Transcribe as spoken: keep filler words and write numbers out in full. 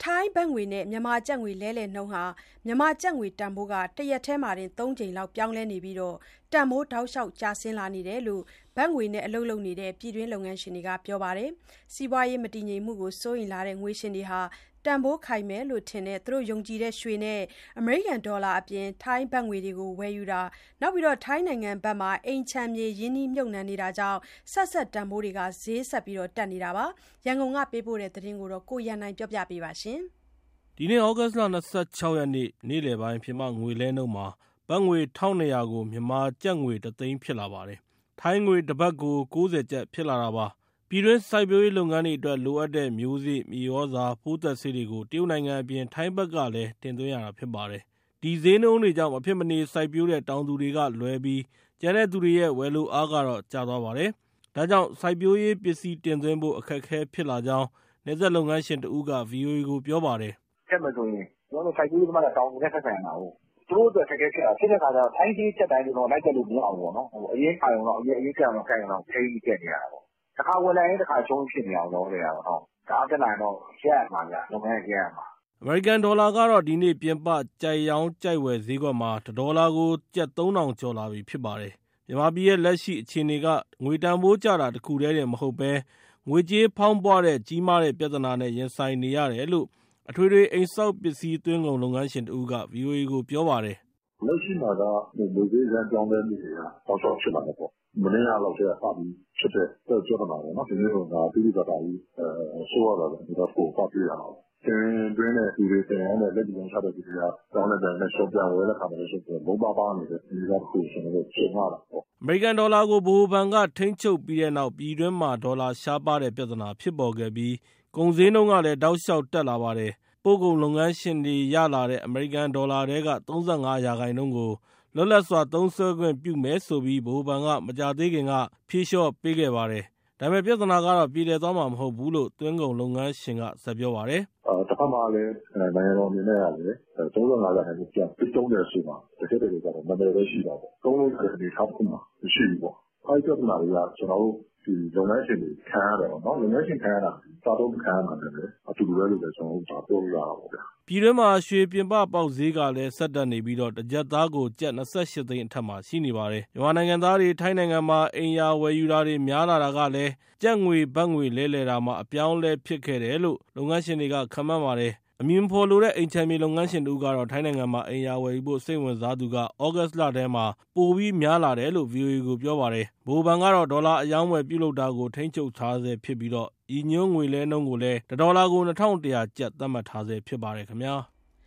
ထိုင်းဘတ်ငွေနဲ့မြန်မာကျပ်ငွေလဲလှယ်နှုန်းဟာမြန်မာကျပ်ငွေတန်ဖိုးကတရက်ထဲမှာတင်သုံးကြိမ်လောက်ပြောင်းလဲနေပြီးတန်ဖိုးတောက်လျှောက်ကျဆင်းလာနေတယ်လို့ဘတ်ငွေနဲ့အလုပ်လုပ်နေတဲ့ပြည်တွင်းလုပ်ငန်းရှင်တွေကပြောပါတယ်။စီးပွားရေးမတည်ငြိမ်မှုကိုစိုးရိမ်လာတဲ့ငွေရှင်တွေဟာတန်ဖိုးခိုင်မယ်လို့ထင်တဲ့သူတို့ယုံကြည်တဲ့ရွှေနဲ့အမေရိကန်ဒေါ်လာအပြင်ထိုင်းဘတ်ငွေတွေကိုဝယ်ယူတာနောက်ထိုင်းနိုင်ငံဘက်မှာအိမ်ချမ်းမြေရင်းနှီးမြှုပ်နှံနေတာကြောင့်ဆက်ဆက်တန်ဖိုးတွေကဈေးဆက်တက်နေတာပါ။ရန်ကုန်ကပေးပို့တဲ့သတင်းကိုကိုရန်နိုင်ပြောပြပေးပါရှင်။ဒီနေ့ဩဂတ်စ်လ၂၆ရက်နေ့နေ့လယ်ပိုင်းမြန်မာငွေလဲနှုန်းမှာဘတ်ငွေ၁၂၀၀ကိုမြန်မာကျပ်ငွေတစ်သိန်းဖြစ်လာပါတယ်။ထိုင်းငွေတစ်ဘတ်ကို၉၀ကျပ်ဖြစ်လာတာပါ။ပြည်တွင်းစိုက်ပျိုးရေးလုပ်ငန်းတွေအတွက်လိုအပ်တဲ့မျိုးစေ့၊မြေဩဇာ၊ပိုးသတ်ဆေးတွေကိုတရုတ်နိုင်ငံအပြင်ထိုင်းဘက်ကလည်းတင်သွင်းရတာဖြစ်ပါတယ်။ဒီဈေးနှုန်းတွေကြောင့်မဖြစ်မနေစိုက်ပျိုးတဲ့တောင်သူတွေကလွဲပြီးကျန်တဲ့သူတွေရဲ့ဝယ်လိုအားကတော့ကျသွားပါတယ်။ဒါကြောင့်စိုက်ပျိုးရေးပစ္စည်းတင်သွင်းဖို့အခက်အခဲဖြစ်လာကြောင်းနယ်စပ်လုပ်ငန်းရှင်တဦးက ဗွီအိုအေကိုပြောပါတယ်။“ဆက်မယ်ဆိုရင်ကျနော်တို့စိုက်ပျိုးရေးသမားတွေကတောင်သူနဲ့ဆက်ဆံရတာကိုး။သူတို့အတွက်အခက်အခဲဖြစ်တာ။ဖြစ်တဲ့အခါကျတော့ထိုင်းဈေးတက်တိုင်းလည်းလိုက်တက်လို့မရဘူးပေါ့နော်။အရင်းခံရုံလောက်အရင်းကပ်ရုံလောက်ကိုက်ရုံလောက်ထိန်းပြီးတက်နေရတာပေါ့။တခါဝယ်လိုက်ရင်တခါရှုံးဖြစ်နေတာပေါ့လောလောဆယ်ကတော့။တအားတက်လာရင်တော့ရပ်ရမှာဗျ။လုပ်ငန်းကရပ်ရမှာ။ ”အမေရိကန်ဒေါ်လာကတော့ဒီနေ့ပြင်ပကြိုက်ရောင်းကြိုက်ဝယ်ဈေးကွက်မှာတစ်ဒေါ်လာကိုကျပ်သုံးထောင်ကျော်လာပြီဖြစ်ပါတယ်။မြန်မာပြည်ရဲ့လက်ရှိအခြေအနေကငွေတန်ဖိုးကျတာတခုတည်းတင်မဟုတ်ဘဲငွေကြေးဖောင်းပွတဲ့ကြီးမားတဲ့ပြဿနာနဲ့ရင်ဆိုင်နေရတယ်လို့အထွေထွေအိမ်ဆောက်ပစ္စည်းသွင်းကုန်လုပ်ငန်းရှင်တဦးက ဗွီအိုအေကိုပြောပါတယ်။“လက်ရှိမှာကငွေကြေးအရမ်းပြောင်းလဲမှုတွေကတောက်လျှောက်ဖြစ်လာတယ်ပေါ့။မနေ့ကလောက်တည်းကစပြီးဖြစ်တဲ့ပြဿနာပေါ့နော်။ဒီနေ့တော့ဒါတိတိကျကျကြီးဆိုးရွားလာတယ်ဆိုတာကိုစတွေ့ရတာပေါ့။တင်သွင်းတဲ့သူတွေတင်ရောင်းတဲ့လက်ကျန်ချတဲ့သူတွေကတောင်းတဲ့တိုင်နဲ့ရှော့ပြန်ဝယ်တဲ့ခါမှာလည်းရှော့ပြန်လုံးပါပါနေတဲ့ဒီကကိုရှင်တွေချိန်ရတာပေါ့။ ”အမေရိကန်ဒေါ်လာကိုဗဟိုဘဏ်ကထိန်းချုပ်ပြီးတဲ့နောက်ပြည်တွင်းမှာဒေါ်လာရှားပါးတဲ့ပြဿနာဖြစ်ပေါ်ခဲ့ပြီးကုန်ဈေးနှုန်းကလည်းတောက်လျှောက်တက်လာပါတယ်။ပို့ကုန်လုပ်ငန်းရှင်တွေရလာတဲ့အမေရိကန်ဒေါ်လာထဲက၃၅ရာခိုင်နှုန်းကိုလွတ်လပ်စွာသုံးစွဲခွင့်ပြုမယ်ဆိုပြီးဗဟိုဘဏ်ကမကြာသေးခင်ကဖြေလျှော့ပေးခဲ့ပါတယ်။ဒါပေမဲ့ပြဿနာကတော့ပြေလည်သွားမှာမဟုတ်ဘူးလို့သွင်းကုန်လုပ်ငန်းရှင်ကဆက်ပြောပါတယ်။“တဖက်မှာလည်းနိုင်ငံတော်အနေနဲ့ကလည်း၃၅ရာခိုင်နှုန်းပြန်ပြီးသုံးတဲ့အချိန်မှာတကယ့်တကယ်ကျတော့နာမည်ပဲရှိတာပေါ့။သုံးလို့ရတဲ့အနေအထားတစ်ခုမှမရှိဘူးပေါ့။အဲဒီပြဿနာတွေကကျနော်တို့ဒီလုပ်ငန်းရှင်တွေခံရတယ်ပေါ့နော်။လုပ်ငန်းရှင်ခံရတာစားသုံးခံရတာနဲ့လည်းအတူတူပဲလို့လည်းကျနော်တို့ဒါပြောလို့ရတာပေါ့ဗျာ။ပြည်တွင်းမှာရွှေပြင်ပပေါက်ဈေးကလည်းဆက်တက်နေပြီးတကျပ်သားကိုကျပ်၂၈သိန်းအထက်မှာရှိနေပါတယ်။မြန်မာနိုင်ငံသားတွေထိုင်းနိုင်ငံမှာအိမ်ယာဝယ်ယူတာတွေများလာတာကလည်းကျပ်ငွေဘတ်ငွေလဲလှယ်တာမှာအပြောင်းအလဲဖြစ်ခဲ့တယ်လို့လုပ်ငန်းရှင်တွေကခန့်မှန်းပါတယ်။အမည်မဖော်လိုတဲ့အိမ်ခြံမြေလုပ်ငန်းရှင်တဦးကတော့ထိုင်းနိုင်ငံမှာအိမ်ယာဝယ်ယူဖို့စိတ်ဝင်စားသူကဩဂတ်စ်လထဲမှာပိုပြီးများလာတယ်လို့ ဗွီအိုအေကိုပြောပါတယ်။ဗဟိုဘဏ်ကတော့ဒေါ်လာအရောင်းအဝယ်ပြုလုပ်တာကိုထိန်းချုပ်ထားဆဲဖြစ်ပြီးဤညွှန်းငွေလဲနှုန်းကိုလည်းတစ်ဒေါ်လာကို၂၁၀၀ကျပ်သတ်မှတ်ထားဆဲဖြစ်ပါတယ်ခင်ဗျာ။